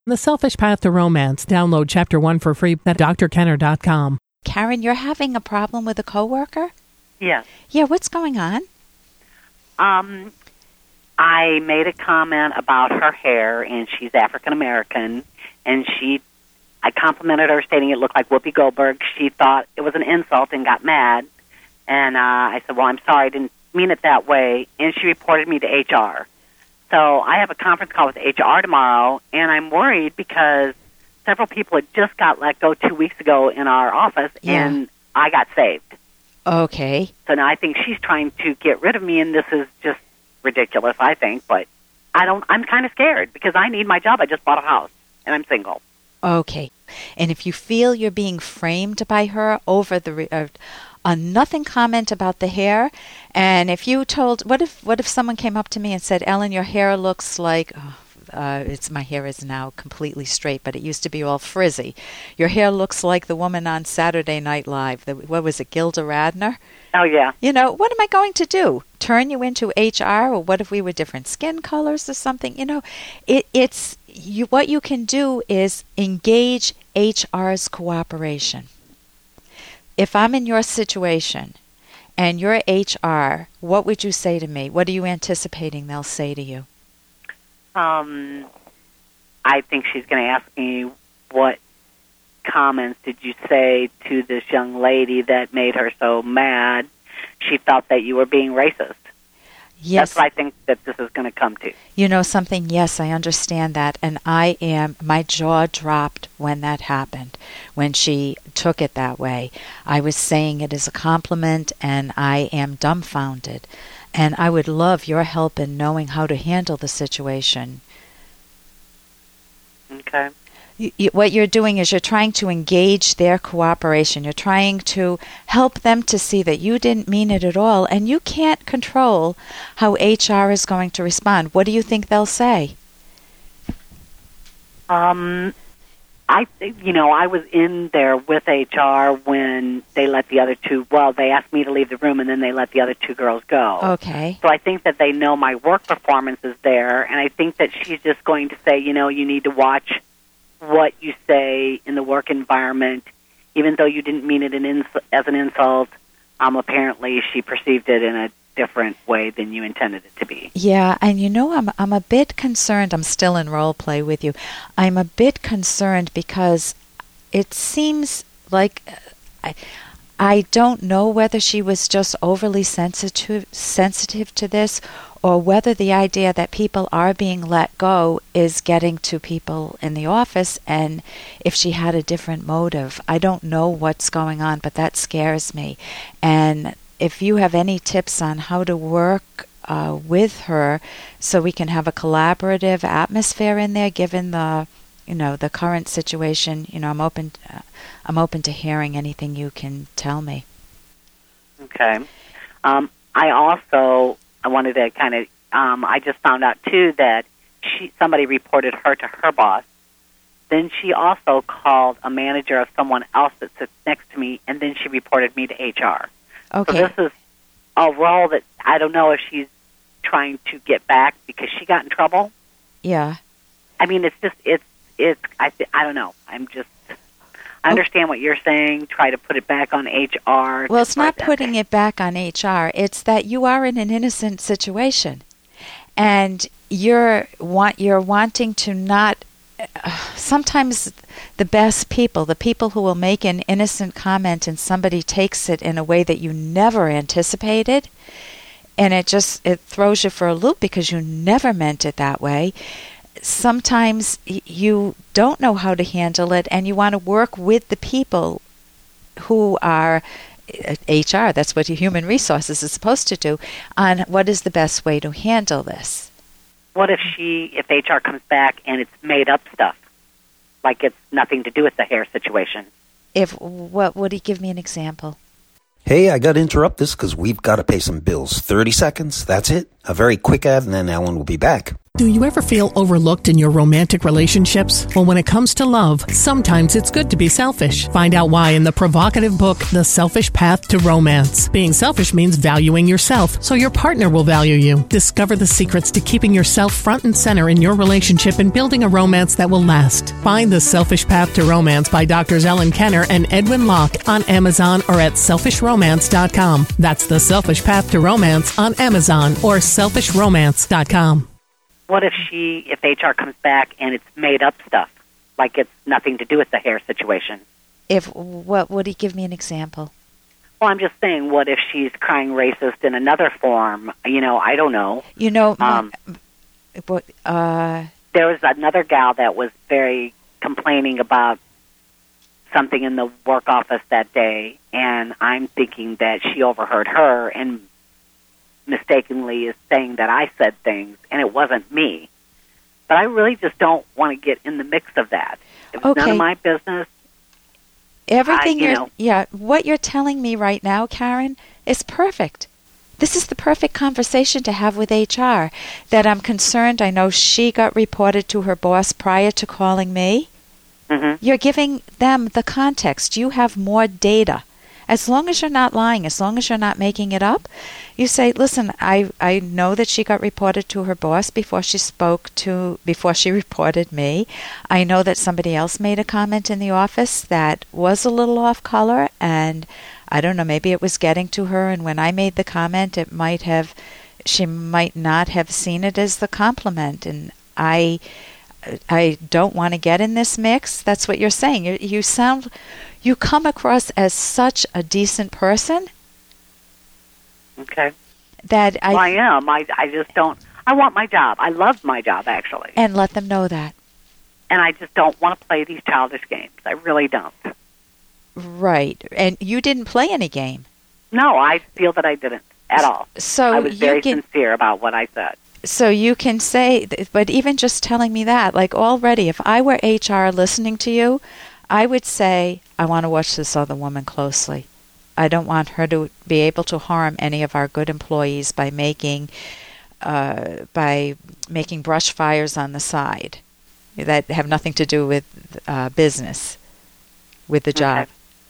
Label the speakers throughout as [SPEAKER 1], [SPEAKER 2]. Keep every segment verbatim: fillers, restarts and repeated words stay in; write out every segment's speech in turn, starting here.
[SPEAKER 1] The Selfish Path to Romance. Download Chapter one for free at d r kenner dot com.
[SPEAKER 2] Karen, you're having a problem with a coworker?
[SPEAKER 3] Yes.
[SPEAKER 2] Yeah, what's going on?
[SPEAKER 3] Um, I made a comment about her hair, and she's African American, and she, I complimented her, stating it looked like Whoopi Goldberg. She thought it was an insult and got mad, and uh, I said, "Well, I'm sorry, I didn't mean it that way," and she reported me to H R. So I have a conference call with H R tomorrow, and I'm worried because several people had just got let go two weeks ago in our office,
[SPEAKER 2] Yeah.
[SPEAKER 3] and I got saved.
[SPEAKER 2] Okay.
[SPEAKER 3] So now I think she's trying to get rid of me, and this is just ridiculous, I think. But I don't. I'm kind of scared because I need my job. I just bought a house, and I'm single.
[SPEAKER 2] Okay. And if you feel you're being framed by her over the re- uh, a nothing comment about the hair, and if you told, what if what if someone came up to me and said, "Ellen, your hair looks like," oh, uh, it's my hair is now completely straight, but it used to be all frizzy. Your hair looks like the woman on Saturday Night Live. The, what was it, Gilda Radner?
[SPEAKER 3] Oh yeah.
[SPEAKER 2] You know, what am I going to do? Turn you into H R, or what if we were different skin colors or something? You know, it, it's you. What you can do is engage H R's cooperation. If I'm in your situation and you're H R, what would you say to me? What are you anticipating they'll say to you?
[SPEAKER 3] Um, I think she's going to ask me, what comments did you say to this young lady that made her so mad? She felt that you were being racist.
[SPEAKER 2] Yes.
[SPEAKER 3] That's what I think that this is going to come to.
[SPEAKER 2] You know something? Yes, I understand that. And I am, my jaw dropped when that happened, when she took it that way. I was saying it as a compliment, and I am dumbfounded. And I would love your help in knowing how to handle the situation.
[SPEAKER 3] Okay.
[SPEAKER 2] You, you, what you're doing is you're trying to engage their cooperation. You're trying to help them to see that you didn't mean it at all, and you can't control how H R is going to respond. What do you think they'll say?
[SPEAKER 3] Um, I think, you know, I was in there with H R when they let the other two, well, they asked me to leave the room, and then they let the other two girls go.
[SPEAKER 2] Okay.
[SPEAKER 3] So I think that they know my work performance is there, and I think that she's just going to say, you know, you need to watch what you say in the work environment, even though you didn't mean it in ins- as an insult. Um, apparently, she perceived it in a different way than you intended it to be.
[SPEAKER 2] Yeah, and you know, I'm I'm a bit concerned. I'm still in role play with you. I'm a bit concerned because it seems like I, I don't know whether she was just overly sensitive sensitive to this, or whether the idea that people are being let go is getting to people in the office, and if she had a different motive. I don't know what's going on, but that scares me. And if you have any tips on how to work uh, with her so we can have a collaborative atmosphere in there, given the, you know, the current situation, you know, I'm open. Uh, I'm open to hearing anything you can tell me.
[SPEAKER 3] Okay. Um, I also I wanted to kind of. Um, I just found out too that she somebody reported her to her boss. Then she also called a manager of someone else that sits next to me, and then she reported me to H R.
[SPEAKER 2] Okay.
[SPEAKER 3] So this is a role that I don't know if she's trying to get back because she got in trouble.
[SPEAKER 2] Yeah.
[SPEAKER 3] I mean, it's just, it's, it's, I, th- I don't know. I'm just, I understand what you're saying, try to put it back on H R.
[SPEAKER 2] Well, it's not putting it back on H R. It's that you are in an innocent situation. And you're want you're wanting to not, uh, sometimes the best people, the people who will make an innocent comment and somebody takes it in a way that you never anticipated, and it just, it throws you for a loop because you never meant it that way. Sometimes you don't know how to handle it, and you want to work with the people who are H R, that's what human resources is supposed to do, on what is the best way to handle this.
[SPEAKER 3] What if she, if H R comes back and it's made up stuff, like it's nothing to do with the hair situation?
[SPEAKER 2] If, what would he give me an example?
[SPEAKER 4] Hey, I got to interrupt this because we've got to pay some bills. thirty seconds, that's it. A very quick ad, and then Ellen will be back.
[SPEAKER 1] Do you ever feel overlooked in your romantic relationships? Well, when it comes to love, sometimes it's good to be selfish. Find out why in the provocative book, The Selfish Path to Romance. Being selfish means valuing yourself, so your partner will value you. Discover the secrets to keeping yourself front and center in your relationship and building a romance that will last. Find The Selfish Path to Romance by Doctors Ellen Kenner and Edwin Locke on Amazon or at selfish romance dot com. That's The Selfish Path to Romance on Amazon or selfish romance dot com.
[SPEAKER 3] What if she, if H R comes back and it's made up stuff, like it's nothing to do with the hair situation?
[SPEAKER 2] If what would he give me an example?
[SPEAKER 3] Well, I'm just saying, what if she's crying racist in another form? You know, I don't know.
[SPEAKER 2] You know,
[SPEAKER 3] Um,
[SPEAKER 2] what? Uh,
[SPEAKER 3] there was another gal that was very complaining about something in the work office that day, and I'm thinking that she overheard her and mistakenly is saying that I said things, and it wasn't me. But I really just don't want to get in the mix of that. It's
[SPEAKER 2] Okay.
[SPEAKER 3] none of my business.
[SPEAKER 2] everything
[SPEAKER 3] I- you
[SPEAKER 2] you're,
[SPEAKER 3] know.
[SPEAKER 2] yeah, what you're telling me right now, Karen, is perfect. This is the perfect conversation to have with H R. That I'm concerned. I know she got reported to her boss prior to calling me.
[SPEAKER 3] Mm-hmm.
[SPEAKER 2] You're giving them the context. You have more data. As long as you're not lying, as long as you're not making it up, you say, listen, I, I know that she got reported to her boss before she spoke to, before she reported me. I know that somebody else made a comment in the office that was a little off color, and I don't know, maybe it was getting to her, and when I made the comment, it might have, she might not have seen it as the compliment, and I... I don't want to get in this mix. That's what you're saying. You, you sound, you come across as such a decent person
[SPEAKER 3] Okay.
[SPEAKER 2] that I,
[SPEAKER 3] well, I am. I, I just don't. I want my job. I love my job, actually.
[SPEAKER 2] and let them know that.
[SPEAKER 3] And I just don't want to play these childish games. I really don't.
[SPEAKER 2] Right. And you didn't play any game.
[SPEAKER 3] No, I feel that I didn't at all.
[SPEAKER 2] So
[SPEAKER 3] I was
[SPEAKER 2] you
[SPEAKER 3] very
[SPEAKER 2] can,
[SPEAKER 3] sincere about what I said.
[SPEAKER 2] so you can say, but even just telling me that, like already, if I were H R listening to you, I would say, I want to watch this other woman closely. I don't want her to be able to harm any of our good employees by making, uh, by making brush fires on the side that have nothing to do with uh, business, with the job.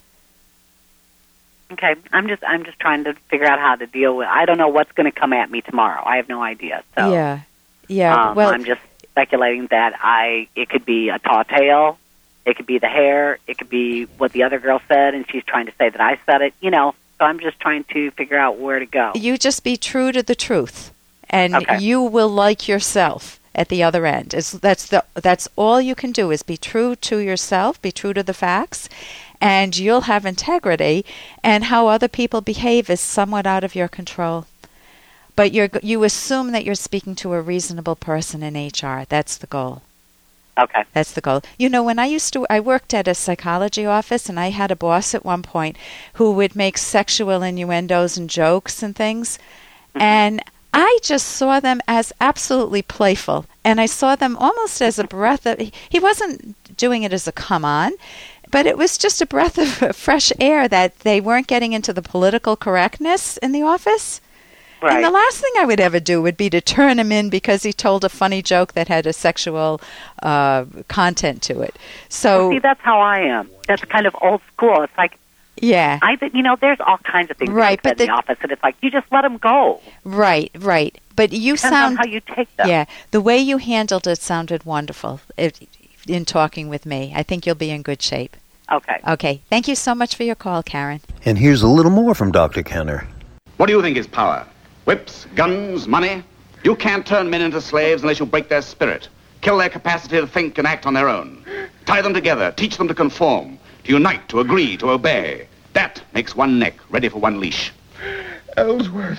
[SPEAKER 3] Okay, I'm just I'm just trying to figure out how to deal with. I don't know what's going to come at me tomorrow. I have no idea. So
[SPEAKER 2] Yeah, yeah.
[SPEAKER 3] um,
[SPEAKER 2] well,
[SPEAKER 3] I'm just speculating that I it could be a tall tale, it could be the hair, it could be what the other girl said, and she's trying to say that I said it. You know, so I'm just trying to figure out where to go.
[SPEAKER 2] you just be true to the truth, and
[SPEAKER 3] Okay.
[SPEAKER 2] you will like yourself at the other end. It's, that's the that's all you can do is be true to yourself, be true to the facts, and you'll have integrity. And how other people behave is somewhat out of your control. But you you assume that you're speaking to a reasonable person in H R. That's the goal.
[SPEAKER 3] Okay.
[SPEAKER 2] That's the goal. You know, when I used to, I worked at a psychology office, and I had a boss at one point who would make sexual innuendos and jokes and things,
[SPEAKER 3] Mm-hmm.
[SPEAKER 2] and I just saw them as absolutely playful, and I saw them almost as a breath of, he wasn't doing it as a come on, but it was just a breath of fresh air that they weren't getting into the political correctness in the office.
[SPEAKER 3] Right.
[SPEAKER 2] And the last thing I would ever do would be to turn him in because he told a funny joke that had a sexual uh, content to it. So,
[SPEAKER 3] See, that's how I am. That's kind of old school. It's like,
[SPEAKER 2] yeah,
[SPEAKER 3] I think, you know, there's all kinds of things
[SPEAKER 2] Right,
[SPEAKER 3] like
[SPEAKER 2] but
[SPEAKER 3] that in
[SPEAKER 2] the-
[SPEAKER 3] the office, and it's like, you just let them go.
[SPEAKER 2] right, right. But you
[SPEAKER 3] Depends
[SPEAKER 2] sound,
[SPEAKER 3] on how you take them.
[SPEAKER 2] yeah, the way you handled it sounded wonderful it, in talking with me. I think you'll be in good shape.
[SPEAKER 3] Okay.
[SPEAKER 2] Okay, thank you so much for your call, Karen.
[SPEAKER 4] And here's a little more from Doctor Kenner.
[SPEAKER 5] What do you think is power? Whips, guns, money? You can't turn men into slaves unless you break their spirit, kill their capacity to think and act on their own. Tie them together, teach them to conform, to unite, to agree, to obey. That makes one neck ready for one leash.
[SPEAKER 6] Ellsworth.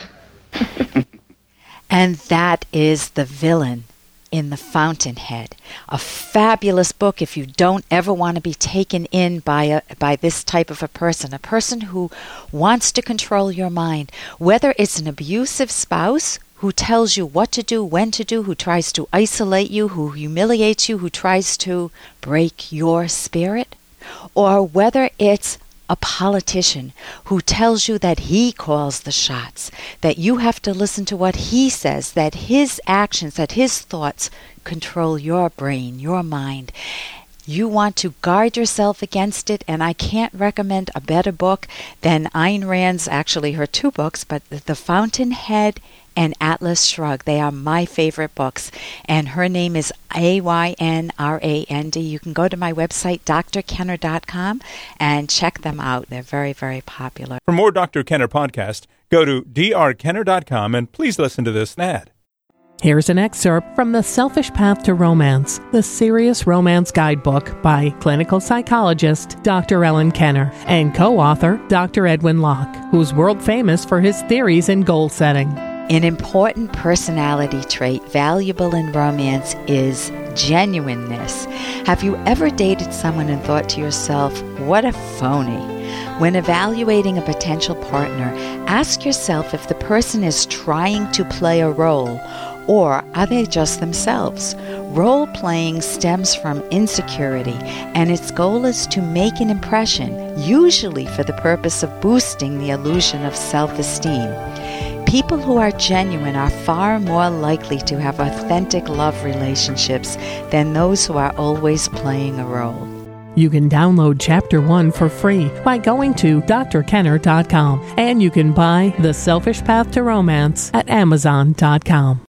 [SPEAKER 2] And that is The Villain in The Fountainhead, a fabulous book if you don't ever want to be taken in by a, by this type of a person, a person who wants to control your mind, whether it's an abusive spouse who tells you what to do, when to do, who tries to isolate you, who humiliates you, who tries to break your spirit, or whether it's a politician who tells you that he calls the shots, that you have to listen to what he says, that his actions, that his thoughts control your brain, your mind. You want to guard yourself against it, and I can't recommend a better book than Ayn Rand's, actually her two books, but The Fountainhead and Atlas Shrugged. They are my favorite books, and her name is A Y N R A N D. You can go to my website, d r kenner dot com, and check them out. They're very, very popular.
[SPEAKER 7] For more Doctor Kenner podcast, go to d r kenner dot com and please listen to this ad.
[SPEAKER 1] Here's an excerpt from The Selfish Path to Romance, the Serious Romance Guidebook by clinical psychologist Doctor Ellen Kenner and co-author Doctor Edwin Locke, who's world famous for his theories in goal setting.
[SPEAKER 2] An important personality trait valuable in romance is genuineness. Have you ever dated someone and thought to yourself, what a phony? When evaluating a potential partner, ask yourself if the person is trying to play a role, or are they just themselves? Role-playing stems from insecurity, and its goal is to make an impression, usually for the purpose of boosting the illusion of self-esteem. People who are genuine are far more likely to have authentic love relationships than those who are always playing a role.
[SPEAKER 1] You can download Chapter one for free by going to d r kenner dot com, and you can buy The Selfish Path to Romance at amazon dot com.